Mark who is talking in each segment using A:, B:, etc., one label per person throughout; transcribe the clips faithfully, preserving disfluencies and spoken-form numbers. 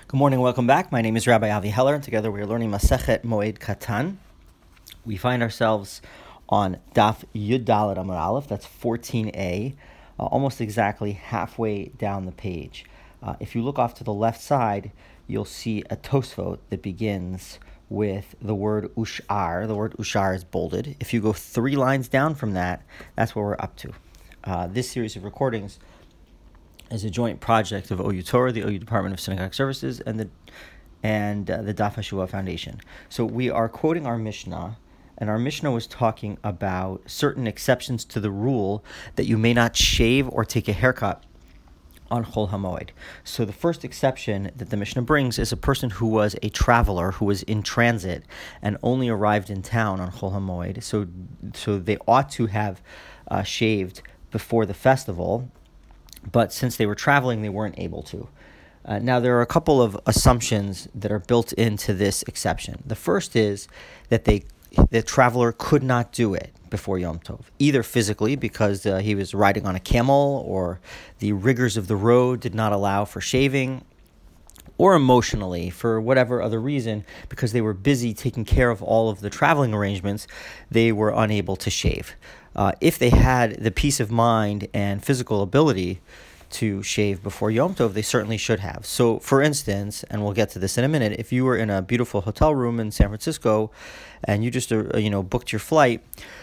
A: Good morning, welcome back. My name is Rabbi Avi Heller, and together we are learning Masechet Moed Katan. We find ourselves on Daf Yud Daled Amud Aleph, that's fourteen A, uh, almost exactly halfway down the page. Uh, if you look off to the left side, you'll see a Tosfot that begins with the word Ushar. The word Ushar is bolded. If you go three lines down from that, that's where we're up to. Uh, this series of recordings is a joint project of O U Torah, the O U Department of Synagogue Services, and the and uh, the Daf HaShavua Foundation. So we are quoting our Mishnah, and our Mishnah was talking about certain exceptions to the rule that you may not shave or take a haircut on Chol HaMoed. So the first exception that the Mishnah brings is a person who was a traveler, who was in transit, and only arrived in town on Chol HaMoed. So, so they ought to have uh, shaved before the festival, but since they were traveling, they weren't able to. Uh, now, there are a couple of assumptions that are built into this exception. The first is that they, the traveler could not do it before Yom Tov, either physically because uh, he was riding on a camel or the rigors of the road did not allow for shaving, or emotionally for whatever other reason, because they were busy taking care of all of the traveling arrangements, they were unable to shave. Uh, if they had the peace of mind and physical ability to shave before Yom Tov, they certainly should have. So, for instance, and we'll get to this in a minute, if you were in a beautiful hotel room in San Francisco and you just uh, you know booked your flight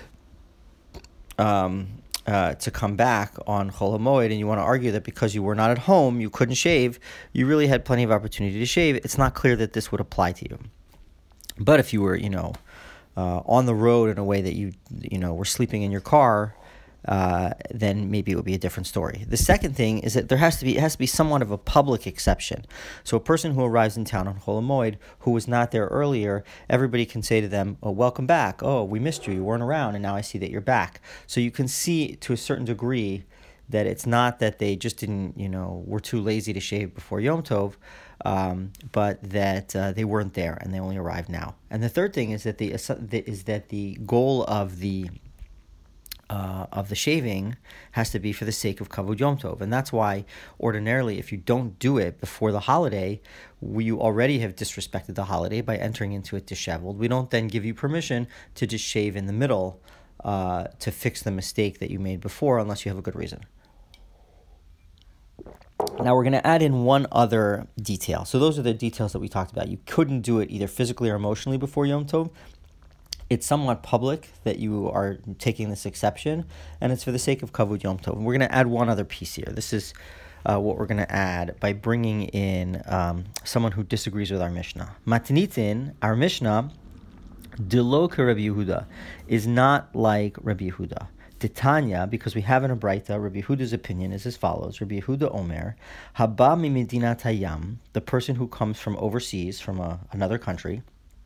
A: um, uh, to come back on Chol HaMoed, and you want to argue that because you were not at home, you couldn't shave, you really had plenty of opportunity to shave, it's not clear that this would apply to you. But if you were, you know, Uh, on the road in a way that you, you know, were sleeping in your car, uh, then maybe it would be a different story. The second thing is that there has to be, it has to be somewhat of a public exception. So a person who arrives in town on Chol HaMoed who was not there earlier, everybody can say to them, "Oh, welcome back. Oh, we missed you. You weren't around, and now I see that you're back." So you can see to a certain degree that it's not that they just didn't, you know, were too lazy to shave before Yom Tov, um, but that uh, they weren't there and they only arrived now. And the third thing is that the is that the goal of the uh, of the shaving has to be for the sake of Kavod Yom Tov, and that's why ordinarily, if you don't do it before the holiday, you already have disrespected the holiday by entering into it disheveled. We don't then give you permission to just shave in the middle uh, to fix the mistake that you made before, unless you have a good reason. Now we're going to add in one other detail. So those are the details that we talked about. You couldn't do it either physically or emotionally before Yom Tov. It's somewhat public that you are taking this exception, and it's for the sake of Kavod Yom Tov. And we're going to add one other piece here. This is uh, what we're going to add by bringing in um, someone who disagrees with our Mishnah. Matnitin, our Mishnah, Dilo ke Rabbi Yehuda, is not like Rabbi Yehuda. Titania, because we have in a Braita, Rabbi Yehuda's opinion is as follows. Rabbi Yehuda Omer, Haba mi medinat hayam, the person who comes from overseas, from a, another country,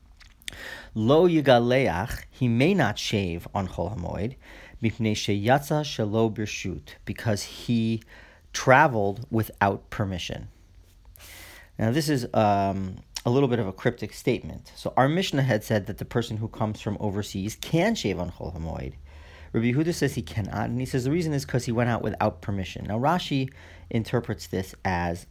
A: Lo yigaleach, he may not shave on Chol HaMoed, mipnei sheyatza shelo birshut, because he traveled without permission. Now this is um, a little bit of a cryptic statement. So our Mishnah had said that the person who comes from overseas can shave on Chol HaMoed. Rabbi Yehuda says he cannot, and he says the reason is because he went out without permission. Now Rashi interprets this as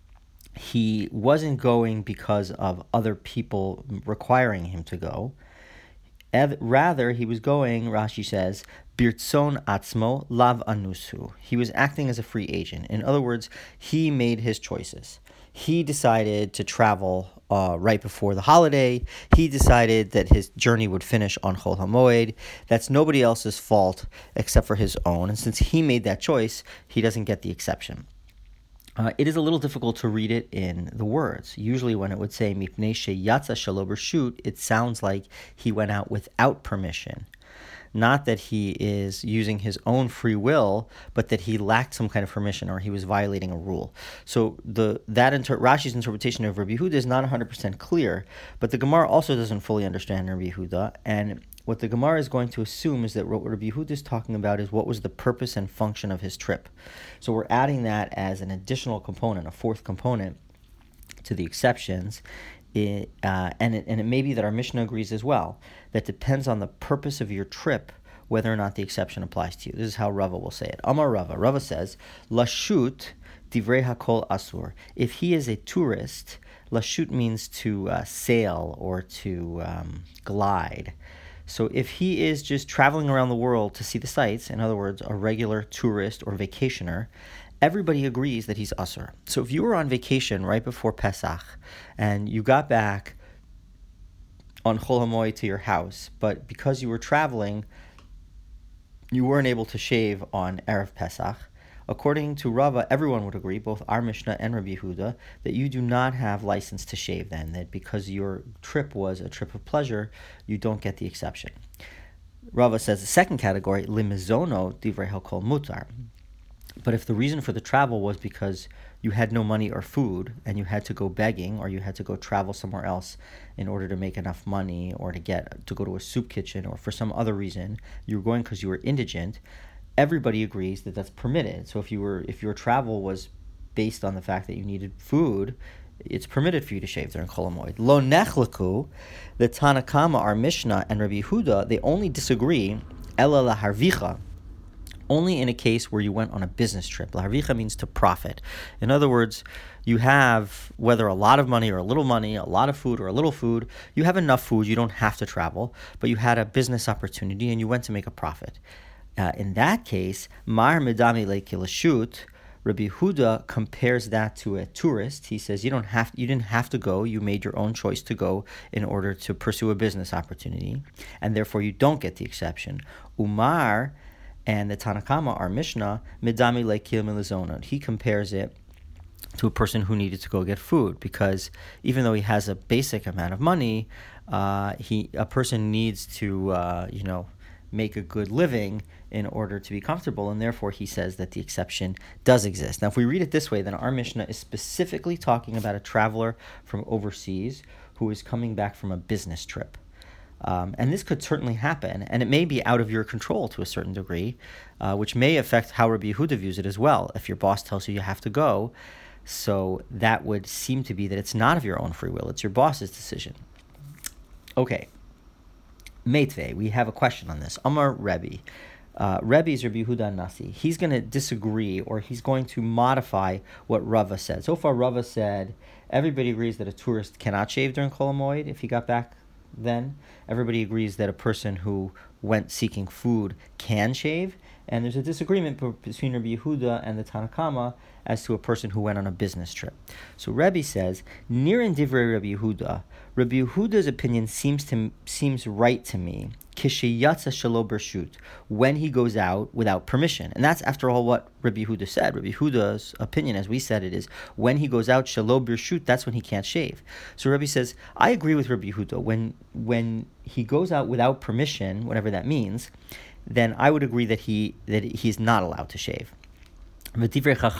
A: he wasn't going because of other people requiring him to go. Rather, he was going, Rashi says, birtzon atzmo lav anusu. He was acting as a free agent. In other words, he made his choices. He decided to travel uh, right before the holiday. He decided that his journey would finish on Chol HaMoed. That's nobody else's fault except for his own. And since he made that choice, he doesn't get the exception. Uh, it is a little difficult to read it in the words. Usually when it would say, Mipnei sheyatza shelo birshut, it sounds like he went out without permission. Not that he is using his own free will, but that he lacked some kind of permission or he was violating a rule. So the that inter- Rashi's interpretation of Rabbi Yehuda is not one hundred percent clear, but the Gemara also doesn't fully understand Rabbi Yehuda. And what the Gemara is going to assume is that what Rabbi Yehuda is talking about is what was the purpose and function of his trip. So we're adding that as an additional component, a fourth component to the exceptions. It, uh, and, it, and it may be that our Mishnah agrees as well. That depends on the purpose of your trip, whether or not the exception applies to you. This is how Rava will say it. Amar Rava. Rava says, Lashut divrei hakol asur. If he is a tourist, lashut means to uh, sail or to um, glide. So if he is just traveling around the world to see the sights, in other words, a regular tourist or vacationer, everybody agrees that he's asur. So if you were on vacation right before Pesach and you got back on Chol HaMoed to your house, but because you were traveling, you weren't able to shave on Erev Pesach, according to Rava, everyone would agree, both our Mishnah and Rabbi Yehuda, that you do not have license to shave then, that because your trip was a trip of pleasure, you don't get the exception. Rava says the second category, limizono divrei hakol mutar. But if the reason for the travel was because you had no money or food and you had to go begging or you had to go travel somewhere else in order to make enough money or to get to go to a soup kitchen or for some other reason, you were going because you were indigent, everybody agrees that that's permitted. So if you were if your travel was based on the fact that you needed food, it's permitted for you to shave during Chol HaMoed. Lo nechlaku, the Tanna Kama, our Mishnah, and Rabbi Yehuda, they only disagree, ela laharvicha, only in a case where you went on a business trip. Laharvicha means to profit. In other words, you have, whether a lot of money or a little money, a lot of food or a little food, you have enough food, you don't have to travel, but you had a business opportunity and you went to make a profit. Uh, in that case, Mar Medami Lekilashut, Rabbi Yehuda compares that to a tourist. He says you don't have, you didn't have to go. You made your own choice to go in order to pursue a business opportunity, and therefore you don't get the exception. Umar and the Tanna Kama, our Mishnah, Medami Lekil Milazonot. He compares it to a person who needed to go get food, because even though he has a basic amount of money, uh, he a person needs to uh, you know make a good living in order to be comfortable, and therefore he says that the exception does exist. Now, if we read it this way, then our Mishnah is specifically talking about a traveler from overseas who is coming back from a business trip. Um, and this could certainly happen, and it may be out of your control to a certain degree, uh, which may affect how Rabbi Yehuda views it as well. If your boss tells you you have to go, so that would seem to be that it's not of your own free will, it's your boss's decision. Okay. Meitvei, we have a question on this. Amar Rebbe. Uh, Rebbe is Rabbi Yehuda Nasi. He's going to disagree, or he's going to modify what Rava said. So far, Rava said everybody agrees that a tourist cannot shave during Chol HaMoed if he got back then. Everybody agrees that a person who went seeking food can shave. And there's a disagreement between Rabbi Yehuda and the Tanna Kama as to a person who went on a business trip. So Rebbe says, Nirin divrei Rabbi Yehuda. Rabbi Yehuda's opinion seems to seems right to me. Kishiyatza shelo bershut, when he goes out without permission. And that's, after all, what Rabbi Yehuda said. Rabbi Yehuda's opinion, as we said it, is when he goes out shelo bershut, that's when he can't shave. So Rabbi says, I agree with Rabbi Yehuda. When, when he goes out without permission, whatever that means, then I would agree that he that he's not allowed to shave. But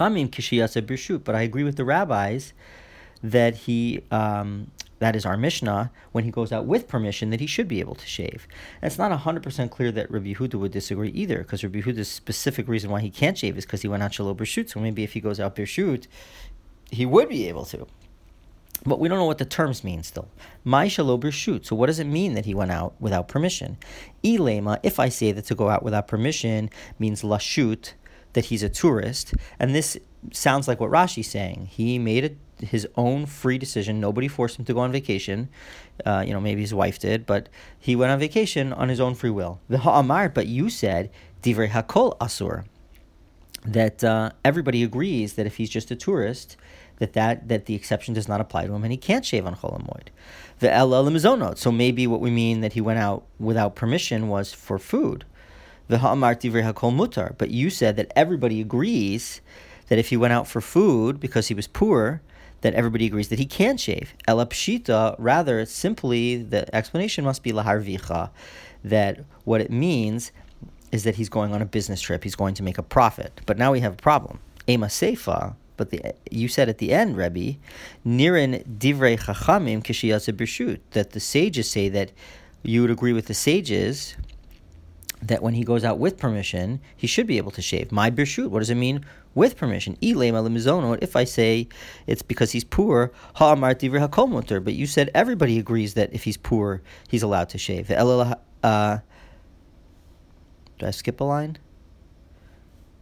A: I agree with the rabbis that he, um, that is our Mishnah, when he goes out with permission, that he should be able to shave. And it's not one hundred percent clear that Rabbi Yehuda would disagree either, because Rabbi Yehuda's specific reason why he can't shave is because he went out shelo bershut, so maybe if he goes out bershut, he would be able to. But we don't know what the terms mean still. My shelo bershut. So what does it mean that he went out without permission? Ilema, if I say that to go out without permission means lashut, that he's a tourist, and this sounds like what Rashi's saying. He made a, his own free decision. Nobody forced him to go on vacation. Uh, you know, maybe his wife did, but he went on vacation on his own free will. The ha'amar, but you said divrei hakol asur, that uh, everybody agrees that if he's just a tourist, that, that that the exception does not apply to him, and he can't shave on Chol HaMoed. The el limzonot. So maybe what we mean that he went out without permission was for food. The ha'amar divrei hakol mutar. But you said that everybody agrees that if he went out for food because he was poor, that everybody agrees that he can shave. Ela pshita, rather, simply the explanation must be laharvicha, that what it means is that he's going on a business trip, he's going to make a profit. But now we have a problem. Ema seifa, but the, you said at the end, Rebbe, nirin divrei chachamim kishiyatze bershut, that the sages say that you would agree with the sages that when he goes out with permission, he should be able to shave. My bershut, what does it mean? With permission. If I say it's because he's poor, ha'amar divrei hakol mutar, but you said everybody agrees that if he's poor, he's allowed to shave. Uh, did I skip a line?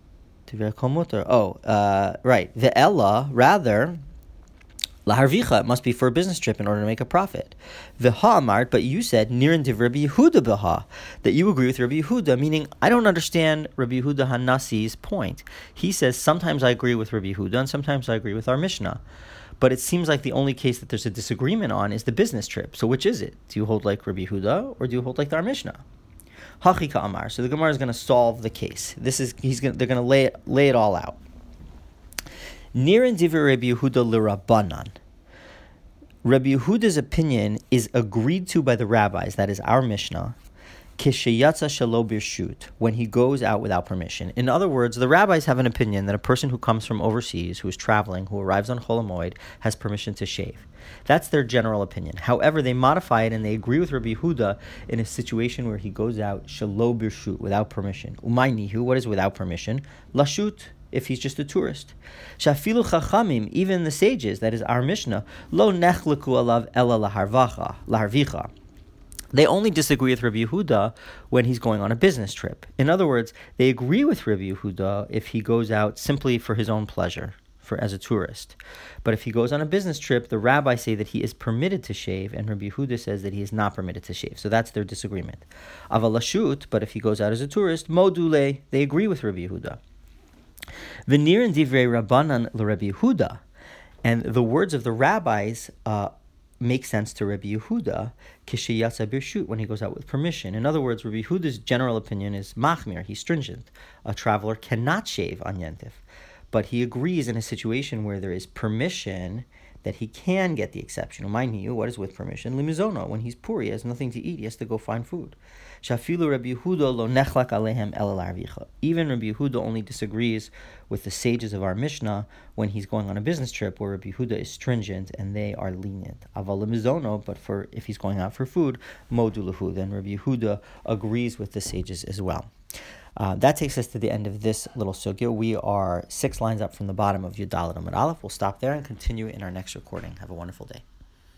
A: Divrei kol mutar. Oh, uh, right. The Ella, rather, laharvicha, it must be for a business trip in order to make a profit. The ha'amart, but you said nirin div Rabbi Yehuda b'ha, that you agree with Rabbi Yehuda, meaning I don't understand Rabbi Yehuda Hanasi's point. He says sometimes I agree with Rabbi Yehuda and sometimes I agree with our Mishnah. But it seems like the only case that there's a disagreement on is the business trip. So which is it? Do you hold like Rabbi Yehuda or do you hold like our Mishnah? Hachika Amar. So the Gemara is going to solve the case. This is he's going. They're going to lay it, lay it all out. Nirin divrei Rabbi Yehuda l'Rabbanan. Rabbi Yehuda's opinion is agreed to by the rabbis. That is our Mishnah. Kishayatza shelo birshut, when he goes out without permission. In other words, the rabbis have an opinion that a person who comes from overseas, who is traveling, who arrives on Chol HaMoed, has permission to shave. That's their general opinion. However, they modify it and they agree with Rabbi Yehuda in a situation where he goes out shelo birshut, without permission. Umay nihu, what is without permission? Lashut, if he's just a tourist. Shafilu chachamim, even the sages, that is our Mishnah, lo nechleku alav ela laharvacha, laharvicha. They only disagree with Rabbi Yehuda when he's going on a business trip. In other words, they agree with Rabbi Yehuda if he goes out simply for his own pleasure, for as a tourist. But if he goes on a business trip, the rabbis say that he is permitted to shave, and Rabbi Yehuda says that he is not permitted to shave. So that's their disagreement. Avalashut, but if he goes out as a tourist, module, they agree with Rabbi Yehuda. V'nir and divrei Rabbanan l'Rabbi Yehuda, and the words of the rabbis uh, make sense to Rabbi Yehuda, kishiyatza birshut, when he goes out with permission. In other words, Rabbi Yehuda's general opinion is machmir, he's stringent. A traveler cannot shave on Yentif. But he agrees in a situation where there is permission that he can get the exception. Mind you, what is with permission? Limizono, when he's poor, he has nothing to eat, he has to go find food. Shafilu Rabbi Yehuda lo nechlak alehem el larvicha. Even Rabbi Yehuda only disagrees with the sages of our Mishnah when he's going on a business trip, where Rabbi Yehuda is stringent and they are lenient. Aval limizono, but for if he's going out for food, modulahu, then Rabbi Yehuda agrees with the sages as well. Uh, that takes us to the end of this little sugya. We are six lines up from the bottom of Yud Daled Amud Aleph. We'll stop there and continue in our next recording. Have a wonderful day.